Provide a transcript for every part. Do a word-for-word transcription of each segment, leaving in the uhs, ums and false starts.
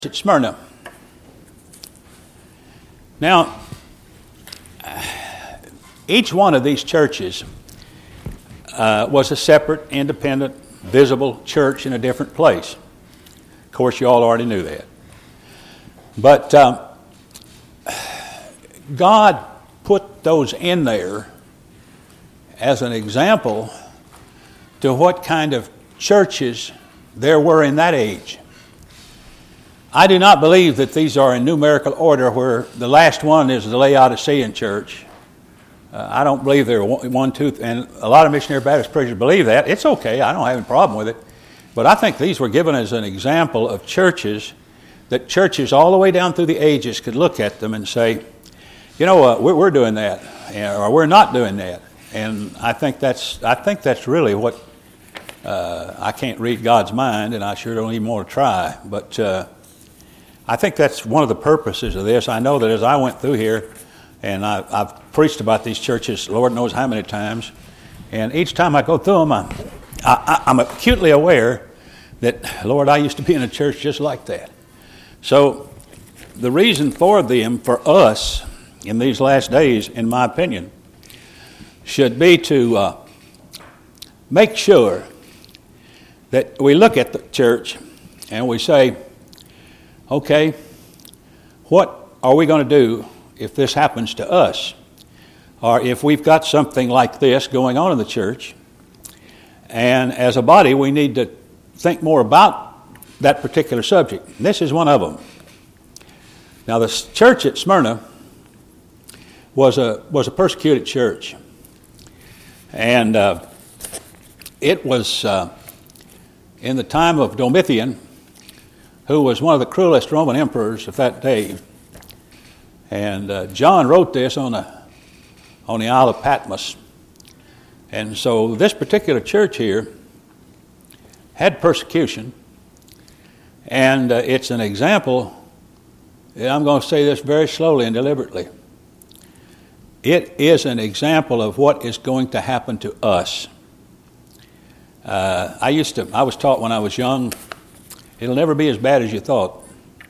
At Smyrna. Now, each one of these churches uh, was a separate, independent, visible church in a different place. Of course, you all already knew that. But um, God put those in there as an example to what kind of churches there were in that age. I do not believe that these are in numerical order where the last one is the Laodicean church. Uh, I don't believe they're one, one, two, and a lot of missionary Baptist preachers believe that. It's okay. I don't have any problem with it. But I think these were given as an example of churches that churches all the way down through the ages could look at them and say, you know what, uh, we're, we're doing that, or we're not doing that. And I think that's I think that's really what, uh, I can't read God's mind, and I sure don't even want to try, but uh, I think that's one of the purposes of this. I know that as I went through here, and I, I've preached about these churches, Lord knows how many times, and each time I go through them, I'm, I, I'm acutely aware that, Lord, I used to be in a church just like that. So the reason for them, for us, in these last days, in my opinion, should be to uh, make sure that we look at the church and we say, okay, what are we going to do if this happens to us? Or if we've got something like this going on in the church, and as a body we need to think more about that particular subject. And this is one of them. Now, the church at Smyrna was a was a persecuted church, and uh, it was uh, in the time of Domitian, who was one of the cruelest Roman emperors of that day. And uh, John wrote this on the, on the Isle of Patmos. And so this particular church here had persecution, and uh, it's an example, and I'm going to say this very slowly and deliberately. It is an example of what is going to happen to us. Uh, I used to, I was taught when I was young, it'll never be as bad as you thought.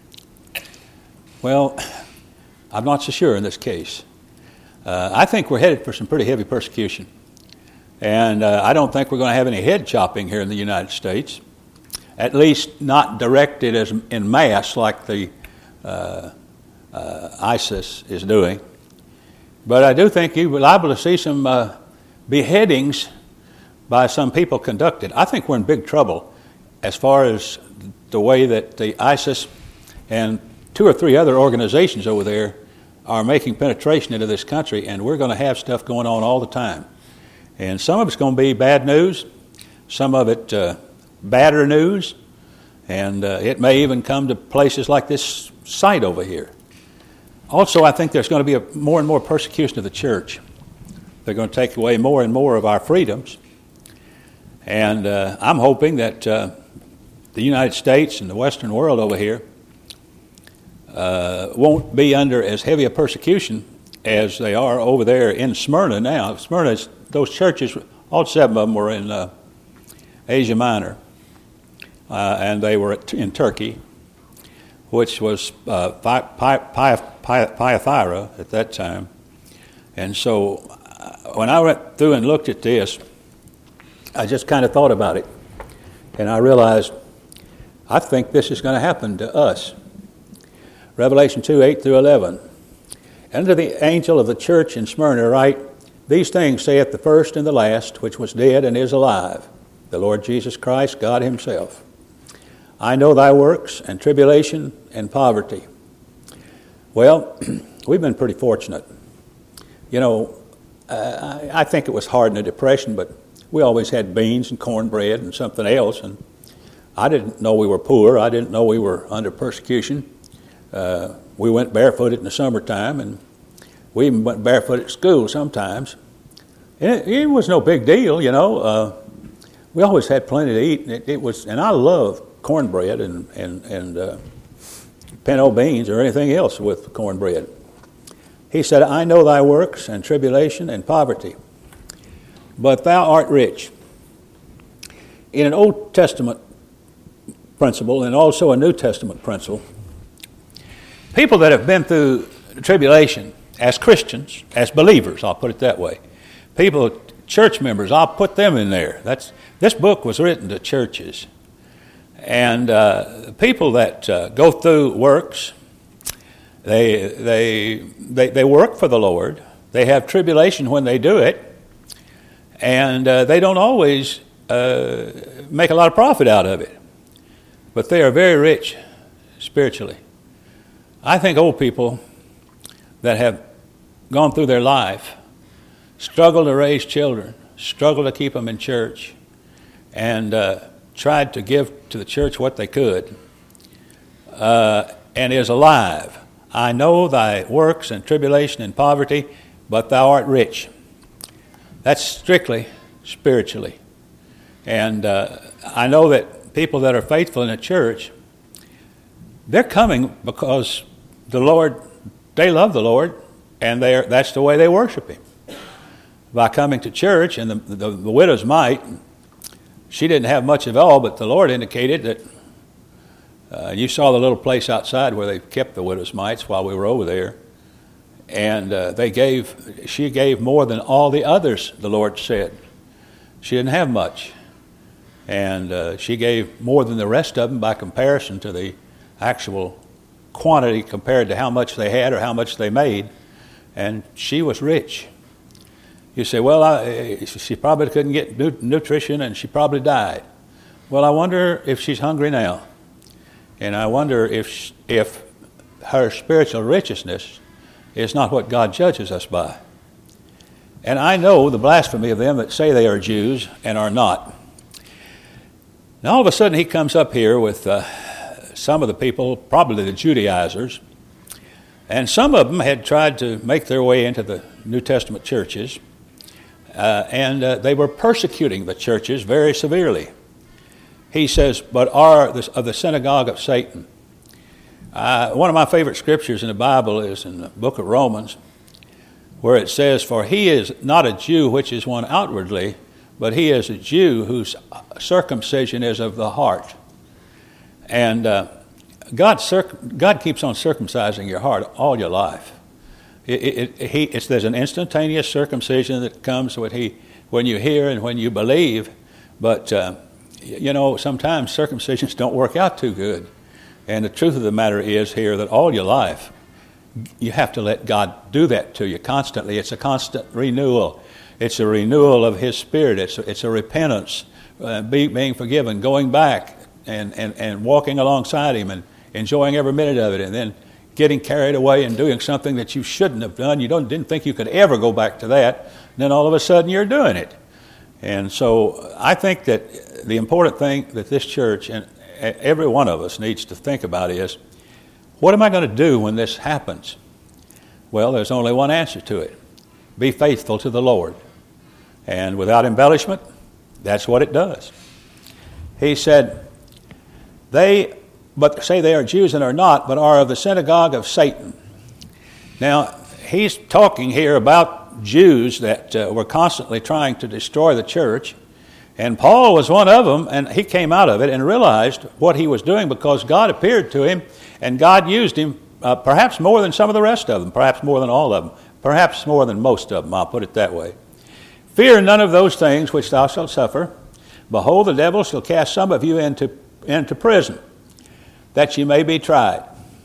Well, I'm not so sure in this case. Uh, I think we're headed for some pretty heavy persecution. And uh, I don't think we're going to have any head chopping here in the United States, at least not directed as in mass like the uh, uh, ISIS is doing. But I do think you're liable to see some uh, beheadings by some people conducted. I think we're in big trouble as far as the way that the ISIS and two or three other organizations over there are making penetration into this country, and we're going to have stuff going on all the time. And some of it's going to be bad news, some of it uh, badder news, and uh, it may even come to places like this site over here. Also, I think there's going to be a more and more persecution of the church. They're going to take away more and more of our freedoms. And uh, I'm hoping that uh, the United States and the Western world over here uh, won't be under as heavy a persecution as they are over there in Smyrna now. Smyrna, those churches, all seven of them were in uh, Asia Minor, uh, and they were in Turkey, which was uh, Pi- Pi- Pi- Pi- Thyatira at that time. And so uh, when I went through and looked at this, I just kind of thought about it, and I realized I think this is going to happen to us. Revelation two, eight through eleven. And to the angel of the church in Smyrna write, these things saith the first and the last, which was dead and is alive, the Lord Jesus Christ, God himself. I know thy works and tribulation and poverty. Well, we've been pretty fortunate. You know, uh, I, I think it was hard in the Depression, but we always had beans and cornbread and something else, and I didn't know we were poor. I didn't know we were under persecution. Uh, we went barefooted in the summertime, and we even went barefoot at school sometimes. And it, it was no big deal, you know. Uh, we always had plenty to eat. It, it was, and I love cornbread and and and uh, pinto beans or anything else with cornbread. He said, "I know thy works and tribulation and poverty, but thou art rich." In an Old Testament principle and also a New Testament principle, people that have been through tribulation as Christians, as believers, I'll put it that way. People, church members, I'll put them in there. That's this book was written to churches. And uh, people that uh, go through works, they, they, they, they work for the Lord. They have tribulation when they do it. And uh, they don't always uh, make a lot of profit out of it. But they are very rich spiritually. I think old people that have gone through their life struggle to raise children, struggle to keep them in church, and uh, tried to give to the church what they could, uh, and is alive. I know thy works and tribulation and poverty, but thou art rich. That's strictly spiritually. And uh, I know that people that are faithful in the church, they're coming because the Lord, they love the Lord, and they're, that's the way they worship Him. By coming to church, and the, the, the widow's mite, she didn't have much of all, but the Lord indicated that, uh, you saw the little place outside where they kept the widow's mites while we were over there, and uh, they gave, she gave more than all the others, the Lord said. She didn't have much, and uh, she gave more than the rest of them by comparison to the actual quantity compared to how much they had or how much they made, and she was rich. You say, well, I, she probably couldn't get nu- nutrition and she probably died. Well, I wonder if she's hungry now. And I wonder if she, if her spiritual richness is not what God judges us by. And I know the blasphemy of them that say they are Jews and are not. Now all of a sudden he comes up here with uh, some of the people, probably the Judaizers, and some of them had tried to make their way into the New Testament churches. Uh, and uh, they were persecuting the churches very severely. He says, but are the, of the synagogue of Satan. Uh, one of my favorite scriptures in the Bible is in the book of Romans, where it says, for he is not a Jew which is one outwardly, but he is a Jew whose circumcision is of the heart. And uh, God, circ- God keeps on circumcising your heart all your life. It, it, it, he, it's, there's an instantaneous circumcision that comes when, he, when you hear and when you believe, but uh, you know, sometimes circumcisions don't work out too good. And the truth of the matter is here that all your life, you have to let God do that to you constantly. It's a constant renewal. It's a renewal of His Spirit. It's a, it's a repentance, uh, be, being forgiven, going back and, and, and walking alongside Him and enjoying every minute of it, and then getting carried away and doing something that you shouldn't have done. You don't, didn't think you could ever go back to that. And then all of a sudden you're doing it. And so I think that the important thing that this church and every one of us needs to think about is, what am I going to do when this happens? Well, there's only one answer to it. Be faithful to the Lord. And without embellishment, that's what it does. He said, they but say they are Jews and are not, but are of the synagogue of Satan. Now, he's talking here about Jews that uh, were constantly trying to destroy the church, and Paul was one of them, and he came out of it and realized what he was doing because God appeared to him, and God used him uh, perhaps more than some of the rest of them, perhaps more than all of them, perhaps more than most of them, I'll put it that way. Fear none of those things which thou shalt suffer. Behold, the devil shall cast some of you into, into prison, that ye may be tried.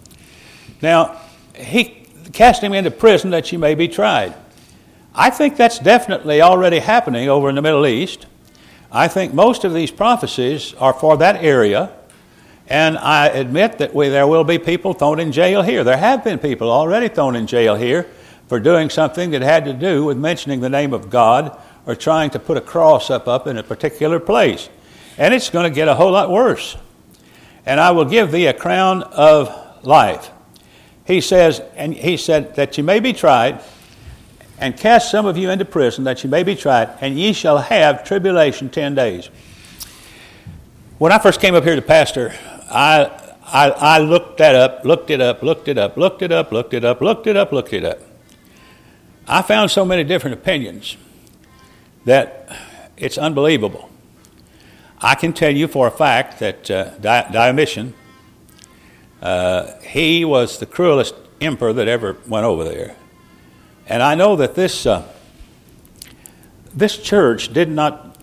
Now, he cast him into prison that ye may be tried. I think that's definitely already happening over in the Middle East. I think most of these prophecies are for that area, and I admit that we, there will be people thrown in jail here. There have been people already thrown in jail here for doing something that had to do with mentioning the name of God or trying to put a cross up, up in a particular place. And it's going to get a whole lot worse. And I will give thee a crown of life. He says, and he said that ye may be tried, and cast some of you into prison that ye may be tried, and ye shall have tribulation ten days. When I first came up here to pastor, I, I I looked that up, looked it up, looked it up, looked it up, looked it up, looked it up, looked it up. I found so many different opinions that it's unbelievable. I can tell you for a fact that uh, Dionysian, Uh, he was the cruelest emperor that ever went over there. And I know that this uh, this church did not,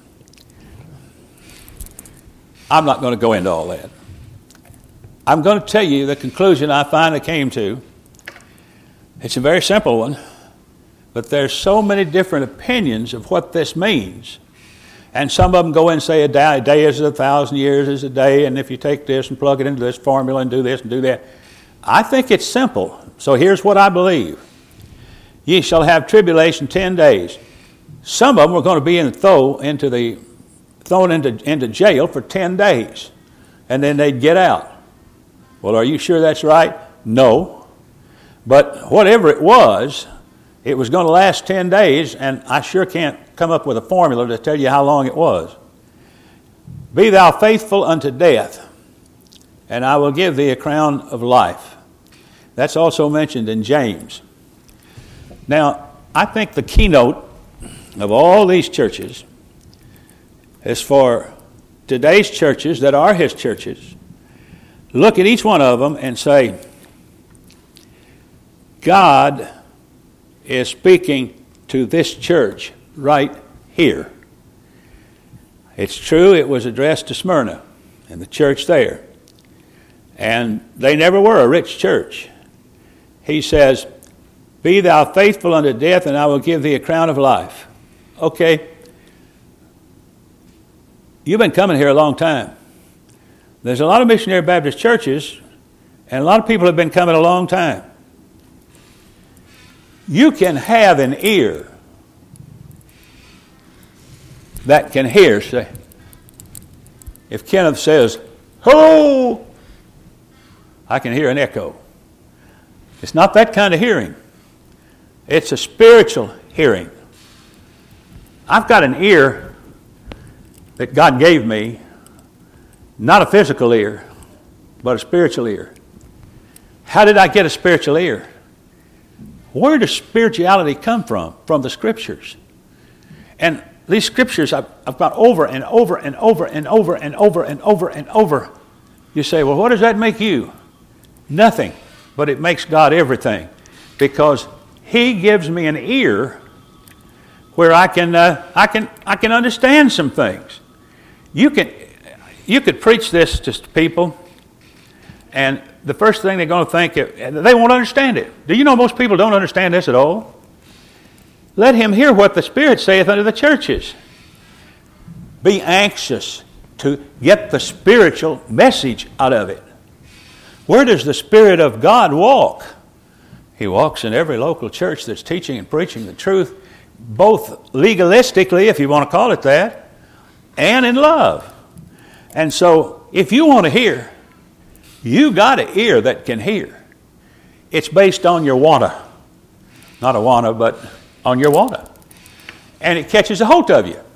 I'm not going to go into all that. I'm going to tell you the conclusion I finally came to. It's a very simple one, but there's so many different opinions of what this means. And some of them go in and say a day, a day is a thousand years is a day, and if you take this and plug it into this formula and do this and do that. I think it's simple. So here's what I believe. Ye shall have tribulation ten days. Some of them are going to be in, throw into the, thrown into, into jail for ten days, and then they'd get out. Well, are you sure that's right? No. But whatever it was, it was going to last ten days, and I sure can't come up with a formula to tell you how long it was. Be thou faithful unto death, and I will give thee a crown of life. That's also mentioned in James. Now, I think the keynote of all these churches is for today's churches that are his churches. Look at each one of them and say, God is speaking to this church right here. It's true it was addressed to Smyrna and the church there. And they never were a rich church. He says, be thou faithful unto death, and I will give thee a crown of life. Okay. You've been coming here a long time. There's a lot of missionary Baptist churches, and a lot of people have been coming a long time. You can have an ear that can hear. Say, if Kenneth says, hello, I can hear an echo. It's not that kind of hearing. It's a spiritual hearing. I've got an ear that God gave me, not a physical ear, but a spiritual ear. How did I get a spiritual ear? Where does spirituality come from? From the Scriptures. And these Scriptures I've, I've got over and over and over and over and over and over and over. You say, well, what does that make you? Nothing, but it makes God everything. Because He gives me an ear where I can uh, I can I can understand some things. You can you could preach this to people, and the first thing they're going to think, they won't understand it. Do you know most people don't understand this at all? Let him hear what the Spirit saith unto the churches. Be anxious to get the spiritual message out of it. Where does the Spirit of God walk? He walks in every local church that's teaching and preaching the truth, both legalistically, if you want to call it that, and in love. And so, if you want to hear, you got an ear that can hear. It's based on your wanna. Not a wanna, but on your wanna. And it catches a hold of you.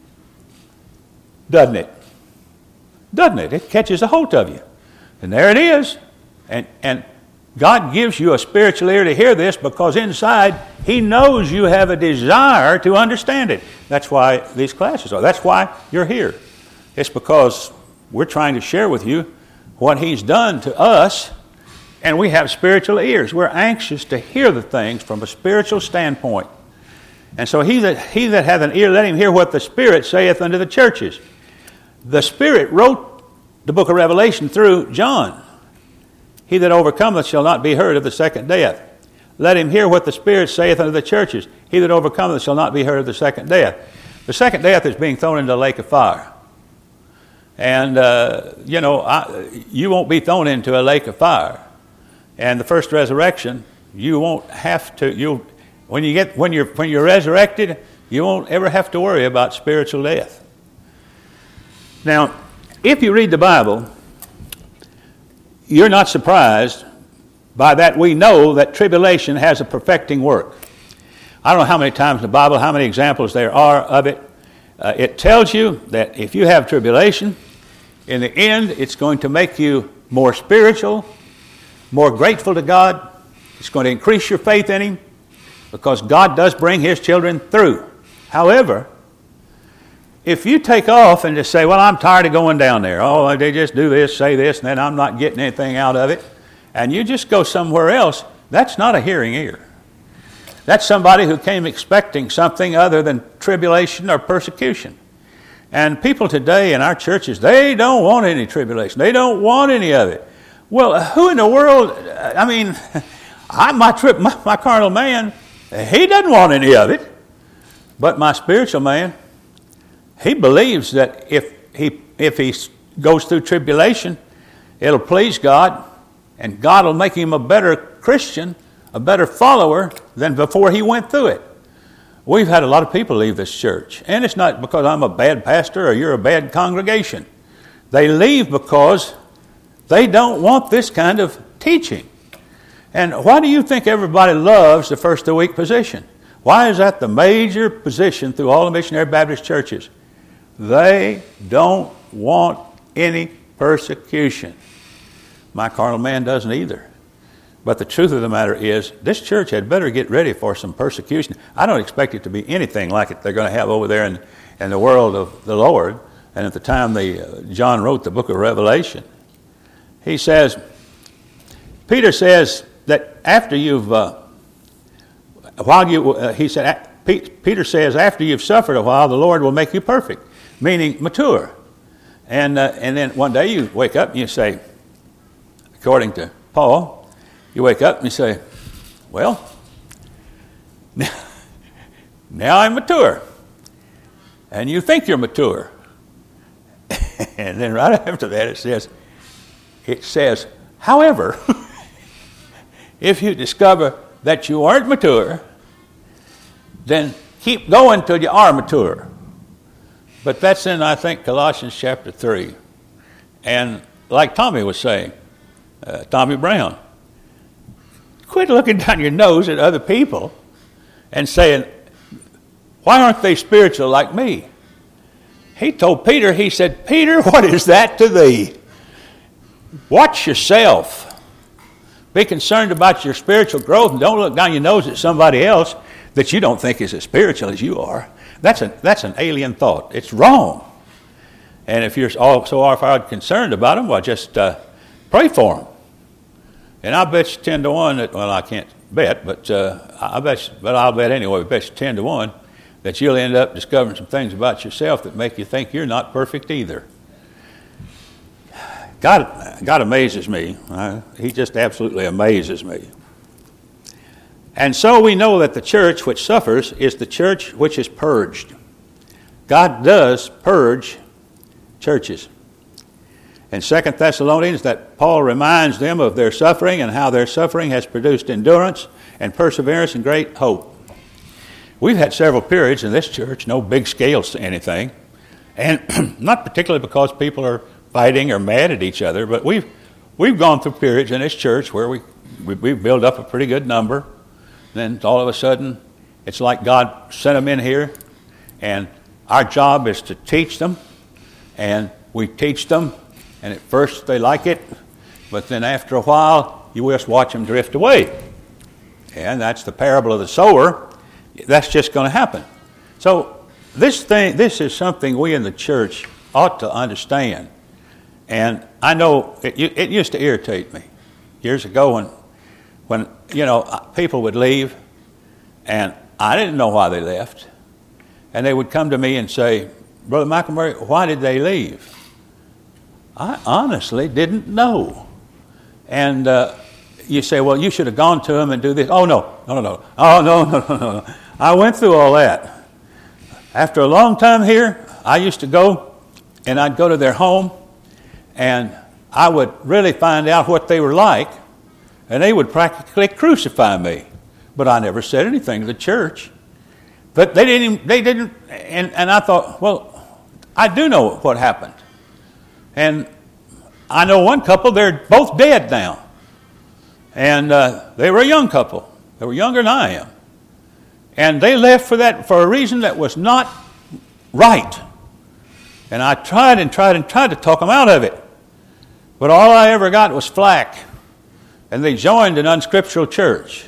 Doesn't it? Doesn't it? It catches a hold of you. And there it is. And and God gives you a spiritual ear to hear this because inside He knows you have a desire to understand it. That's why these classes are. That's why you're here. It's because we're trying to share with you what He's done to us, and we have spiritual ears. We're anxious to hear the things from a spiritual standpoint. And so he that, he that hath an ear, let him hear what the Spirit saith unto the churches. The Spirit wrote the book of Revelation through John. He that overcometh shall not be hurt of the second death. Let him hear what the Spirit saith unto the churches. He that overcometh shall not be hurt of the second death. The second death is being thrown into the lake of fire. And, uh, you know, I, you won't be thrown into a lake of fire. And the first resurrection, you won't have to, you when you get, when you're, when you're resurrected, you won't ever have to worry about spiritual death. Now, if you read the Bible, you're not surprised by that we know that tribulation has a perfecting work. I don't know how many times in the Bible, how many examples there are of it. Uh, it tells you that if you have tribulation, in the end, it's going to make you more spiritual, more grateful to God. It's going to increase your faith in Him because God does bring His children through. However, if you take off and just say, well, I'm tired of going down there. Oh, they just do this, say this, and then I'm not getting anything out of it. And you just go somewhere else, that's not a hearing ear. That's somebody who came expecting something other than tribulation or persecution. And people today in our churches, they don't want any tribulation. They don't want any of it. Well, who in the world, I mean, I, my, trip, my, my carnal man, he doesn't want any of it. But my spiritual man, he believes that if he if he goes through tribulation, it'll please God, and God will make him a better Christian, a better follower than before he went through it. We've had a lot of people leave this church, and it's not because I'm a bad pastor or you're a bad congregation. They leave because they don't want this kind of teaching. And why do you think everybody loves the first of the week position? Why is that the major position through all the missionary Baptist churches? They don't want any persecution. My carnal man doesn't either. But the truth of the matter is, this church had better get ready for some persecution. I don't expect it to be anything like it they're going to have over there in, in the world of the Lord. And at the time the, uh, John wrote the book of Revelation, he says, Peter says that after you've, uh, while you, uh, he said, Peter says, after you've suffered a while, the Lord will make you perfect, meaning mature. And, uh, and then one day you wake up and you say, according to Paul, you wake up and you say, well, now I'm mature. And you think you're mature. And then right after that it says, it says, however, if you discover that you aren't mature, then keep going till you are mature. But that's in, I think, Colossians chapter three. And like Tommy was saying, uh, Tommy Brown, quit looking down your nose at other people and saying, why aren't they spiritual like me? He told Peter, he said, Peter, what is that to thee? Watch yourself. Be concerned about your spiritual growth, and don't look down your nose at somebody else that you don't think is as spiritual as you are. That's, a, that's an alien thought. It's wrong. And if you're all so far concerned about them, well, just uh, pray for them. And I bet you ten to one that, well, I can't bet, but uh, I bet you, but I'll bet anyway, I bet you ten to one that you'll end up discovering some things about yourself that make you think you're not perfect either. God, God amazes me. Uh, he just absolutely amazes me. And so we know that the church which suffers is the church which is purged. God does purge churches. In Second Thessalonians, that Paul reminds them of their suffering and how their suffering has produced endurance and perseverance and great hope. We've had several periods in this church, no big scales to anything, and not particularly because people are fighting or mad at each other, but we've we've gone through periods in this church where we, we, we build up a pretty good number. Then all of a sudden, it's like God sent them in here, and our job is to teach them, and we teach them, and at first they like it, but then after a while, you just watch them drift away. And that's the parable of the sower. That's just going to happen. So this thing, this is something we in the church ought to understand. And I know it, it used to irritate me years ago when, when you know, people would leave, and I didn't know why they left. And they would come to me and say, Brother Michael Murray, why did they leave? I honestly didn't know. And uh, you say, well, you should have gone to them and do this. Oh, no, no, no, no. Oh, no, no, no, no. I went through all that. After a long time here, I used to go, and I'd go to their home, and I would really find out what they were like, and they would practically crucify me. But I never said anything to the church. But they didn't, even, they didn't, and, and I thought, well, I do know what happened. And I know one couple, they're both dead now. And uh, they were a young couple. They were younger than I am. And they left for that for a reason that was not right. And I tried and tried and tried to talk them out of it. But all I ever got was flack. And they joined an unscriptural church.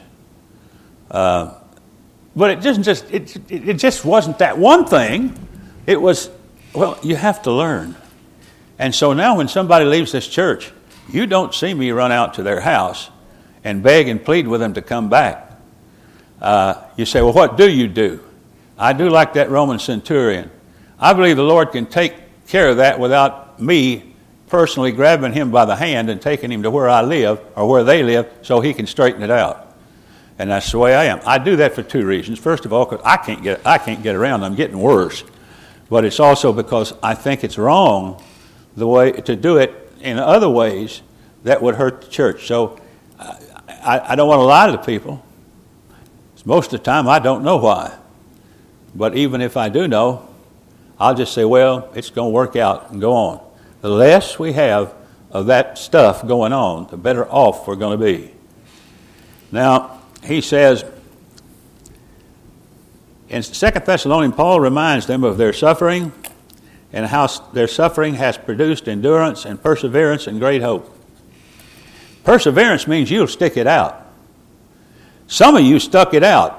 Uh, but it just, just it, it just wasn't that one thing. It was Well, you have to learn. And so now when somebody leaves this church, you don't see me run out to their house and beg and plead with them to come back. Uh, you say, well, what do you do? I do like that Roman centurion. I believe the Lord can take care of that without me personally grabbing him by the hand and taking him to where I live or where they live so he can straighten it out. And that's the way I am. I do that for two reasons. First of all, because I can't get I can't get around. I'm getting worse. But it's also because I think it's wrong the way to do it in other ways that would hurt the church. So I, I don't want to lie to the people. Most of the time, I don't know why. But even if I do know, I'll just say, well, it's going to work out and go on. The less we have of that stuff going on, the better off we're going to be. Now, he says, in Second Thessalonians, Paul reminds them of their suffering and how their suffering has produced endurance and perseverance and great hope. Perseverance means you'll stick it out. Some of you stuck it out.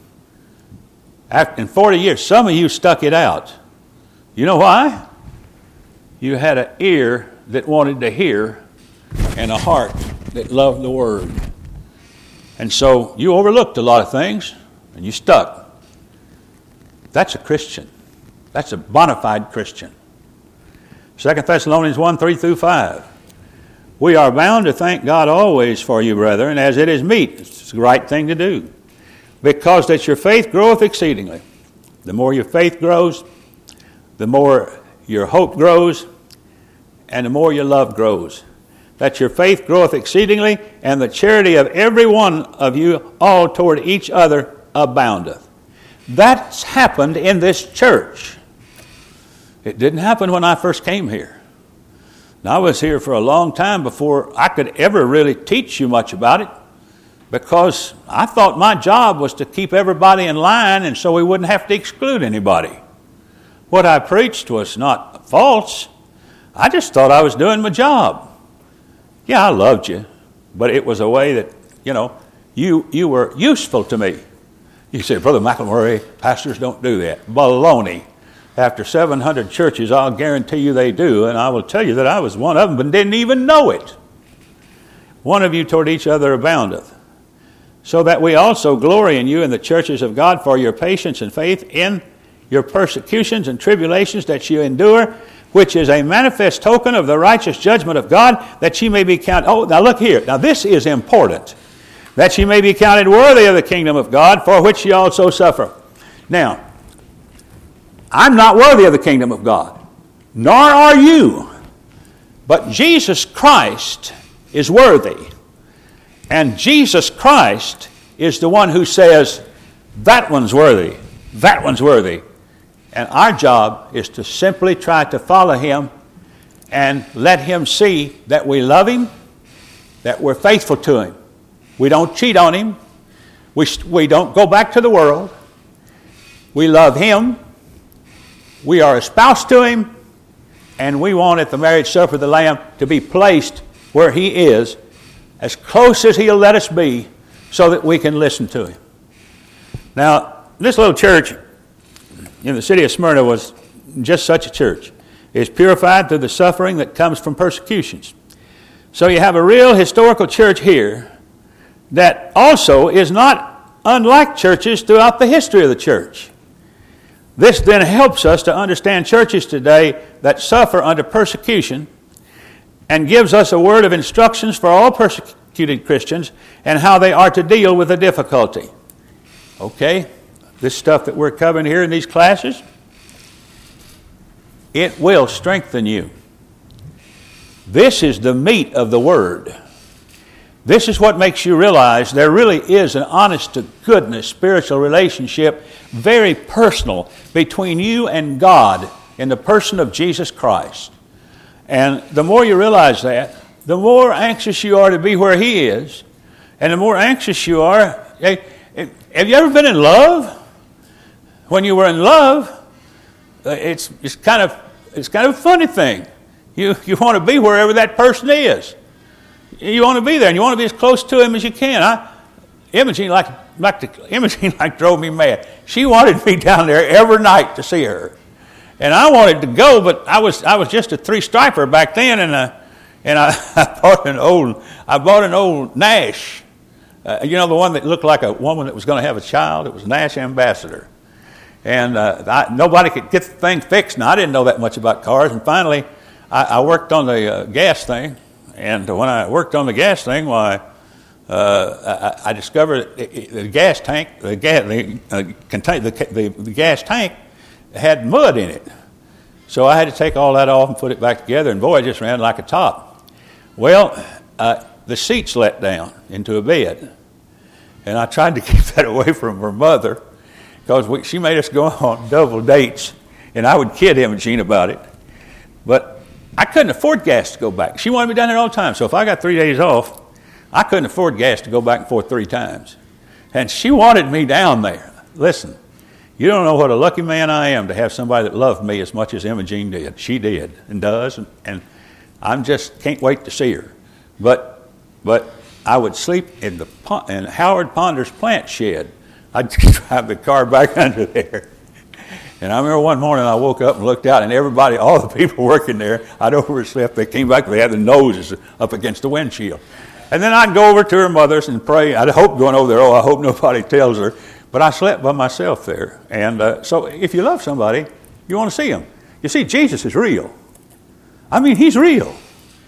After, in forty years, some of you stuck it out. You know why? You had an ear that wanted to hear and a heart that loved the Word. And so you overlooked a lot of things and you stuck. That's a Christian. That's a bona fide Christian. Second Thessalonians one, three through five. We are bound to thank God always for you, brethren, as it is meet. It's the right thing to do. Because that your faith groweth exceedingly. The more your faith grows, the more your hope grows, and the more your love grows. That your faith groweth exceedingly, and the charity of every one of you all toward each other aboundeth. That's happened in this church. It didn't happen when I first came here. Now, I was here for a long time before I could ever really teach you much about it, because I thought my job was to keep everybody in line and so we wouldn't have to exclude anybody. What I preached was not false. I just thought I was doing my job. Yeah, I loved you, but it was a way that, you know, you, you were useful to me. You say, Brother McElmurray, pastors don't do that. Baloney. After seven hundred churches, I'll guarantee you they do, and I will tell you that I was one of them, but didn't even know it. One of you toward each other aboundeth, so that we also glory in you in the churches of God for your patience and faith in your persecutions and tribulations that you endure, which is a manifest token of the righteous judgment of God, that ye may be counted. Oh, now look here. Now this is important. That ye may be counted worthy of the kingdom of God, for which ye also suffer. Now, I'm not worthy of the kingdom of God, nor are you. But Jesus Christ is worthy. And Jesus Christ is the one who says, that one's worthy, that one's worthy. And our job is to simply try to follow him and let him see that we love him, that we're faithful to him. We don't cheat on him. We, we don't go back to the world. We love him. We are espoused to him, and we want at the marriage supper of the Lamb to be placed where he is, as close as he'll let us be, so that we can listen to him. Now, this little church in the city of Smyrna was just such a church. It's purified through the suffering that comes from persecutions. So you have a real historical church here that also is not unlike churches throughout the history of the church. This then helps us to understand churches today that suffer under persecution, and gives us a word of instructions for all persecuted Christians and how they are to deal with the difficulty. Okay, this stuff that we're covering here in these classes, it will strengthen you. This is the meat of the Word. This is what makes you realize there really is an honest-to-goodness spiritual relationship, very personal, between you and God in the person of Jesus Christ. And the more you realize that, the more anxious you are to be where He is, and the more anxious you are. Have you ever been in love? When you were in love, it's it's kind of it's kind of a funny thing. You you want to be wherever that person is. You want to be there, and you want to be as close to him as you can. I, Imogene like like the, Imogene like drove me mad. She wanted me down there every night to see her, And I wanted to go, but I was I was just a three striper back then, and uh, and I, I bought an old I bought an old Nash, uh, you know, the one that looked like a woman that was going to have a child. It was Nash Ambassador, and uh, I, nobody could get the thing fixed. Now I didn't know that much about cars, and finally I, I worked on the uh, gas thing, and when I worked on the gas thing, why. Uh, I, I discovered the gas tank, the gas, the, uh, contain, the, the, the gas tank had mud in it. So I had to take all that off and put it back together, and boy, it just ran like a top. Well, uh, the seats let down into a bed, and I tried to keep that away from her mother because she made us go on double dates, and I would kid Imogene about it. But I couldn't afford gas to go back. She wanted me down there all the time, so if I got three days off, I couldn't afford gas to go back and forth three times. And she wanted me down there. Listen, you don't know what a lucky man I am to have somebody that loved me as much as Imogene did. She did and does, and, and I just can't wait to see her. But but I would sleep in the in Howard Ponder's plant shed. I'd drive the car back under there. And I remember one morning I woke up and looked out, and everybody, all the people working there, I'd overslept. They came back, they had their noses up against the windshield. And then I'd go over to her mother's and pray. I'd hope going over there, oh, I hope nobody tells her. But I slept by myself there. And uh, so if you love somebody, you want to see him. You see, Jesus is real. I mean, he's real.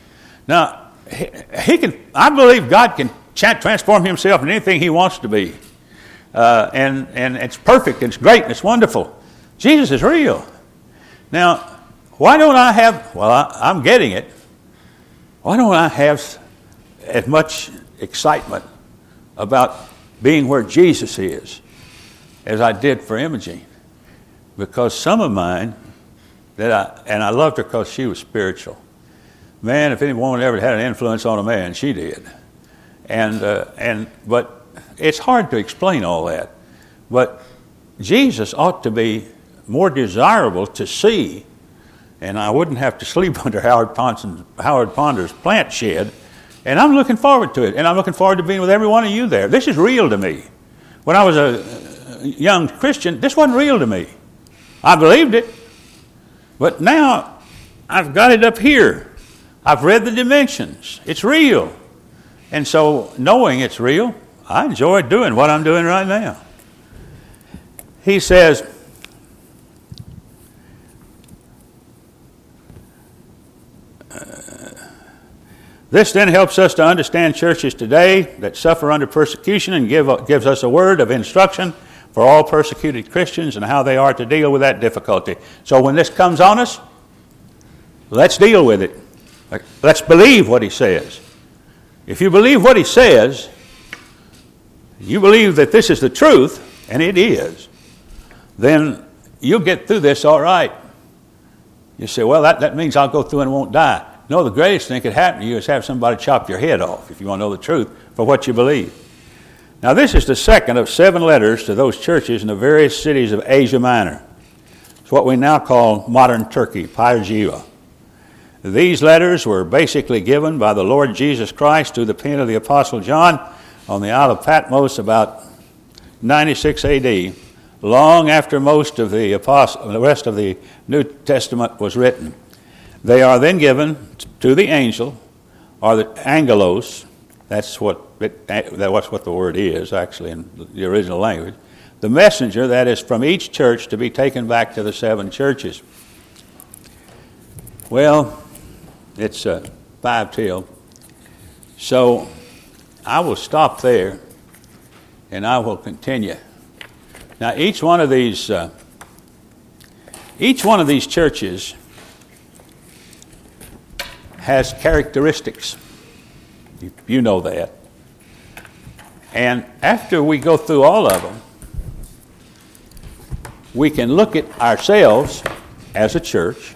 Now, he, he can. I believe God can transform himself into anything he wants to be. Uh, and, and it's perfect, it's great, and it's wonderful. Jesus is real. Now, why don't I have, well, I, I'm getting it. Why don't I have as much excitement about being where Jesus is as I did for Imogene? Because some of mine, that I and I loved her because she was spiritual. Man, if any woman ever had an influence on a man, she did. And uh, and but it's hard to explain all that. But Jesus ought to be more desirable to see, and I wouldn't have to sleep under Howard Ponder's, Howard Ponder's plant shed. And I'm looking forward to it, and I'm looking forward to being with every one of you there. This is real to me. When I was a young Christian, this wasn't real to me. I believed it, but now I've got it up here. I've read the dimensions. It's real. And so knowing it's real, I enjoy doing what I'm doing right now. He says, this then helps us to understand churches today that suffer under persecution and give, gives us a word of instruction for all persecuted Christians and how they are to deal with that difficulty. So when this comes on us, let's deal with it. Let's believe what he says. If you believe what he says, you believe that this is the truth, and it is, then you'll get through this all right. You say, well, that, that means I'll go through and won't die. No, the greatest thing that could happen to you is have somebody chop your head off if you want to know the truth for what you believe. Now, this is the second of seven letters to those churches in the various cities of Asia Minor. It's what we now call modern Turkey, Pyrgia. These letters were basically given by the Lord Jesus Christ through the pen of the Apostle John on the Isle of Patmos about ninety-six A D, long after most of the apostle, the rest of the New Testament was written. They are then given to the angel, or the angelos. That's what it, that's what the word is actually in the original language. The messenger that is from each church to be taken back to the seven churches. Well, it's uh, five till, so I will stop there, and I will continue. Now, each one of these, uh, each one of these churches has characteristics. You, you know that. And after we go through all of them, we can look at ourselves as a church,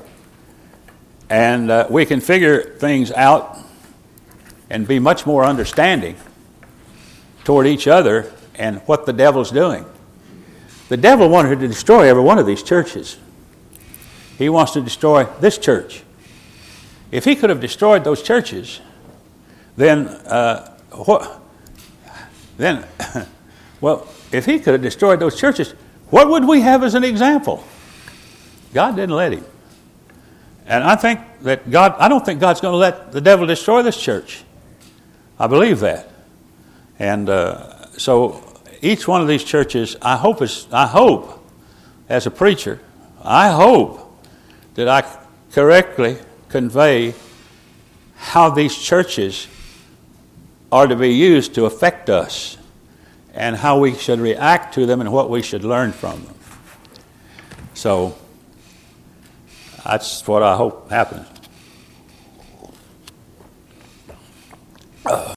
and uh, we can figure things out and be much more understanding toward each other and what the devil's doing. The devil wanted to destroy every one of these churches. He wants to destroy this church. If he could have destroyed those churches, then uh, what? Then, well, if he could have destroyed those churches, what would we have as an example? God didn't let him. And I think that God, I don't think God's going to let the devil destroy this church. I believe that. And uh, so each one of these churches, I hope, is, I hope, as a preacher, I hope that I correctly convey how these churches are to be used to affect us and how we should react to them and what we should learn from them. So that's what I hope happens.